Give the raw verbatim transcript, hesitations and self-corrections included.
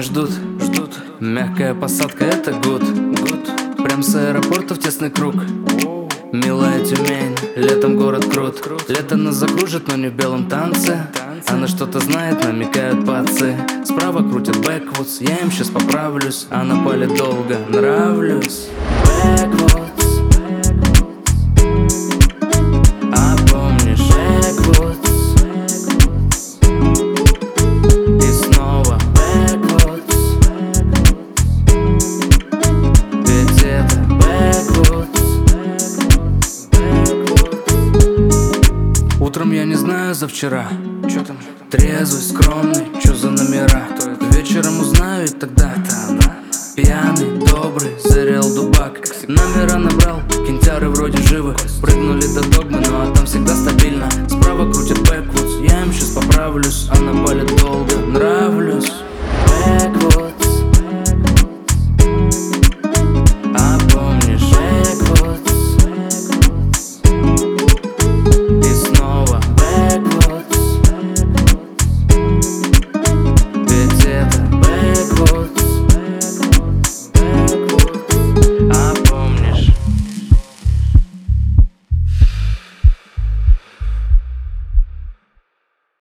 меня ждут, ждут. Мягкая посадка, это гуд, гуд. Прям с аэропорта в тесный круг. Милая Тюмень, летом город крут. Лето нас закружит, но не в белом танце. Она что-то знает, намекают пацы. Справа крутят бэквудс, я им сейчас поправлюсь. А на поле долго нравлюсь. Бэквудс, а помнишь бэквудс? И снова бэквудс, ведь это бэквудс. Утром я не знаю за вчера. Чё там? Трезвый, скромный, чё за номера? Вечером узнаю, и тогда это она. Пьяный, добрый, зарел дубак. Номера набрал, кентяры вроде живы. Прыгнули до догмы, ну а там всегда стабильно. Справа крутят бэквудс, я им сейчас поправлюсь. А на бале долго нравлюсь.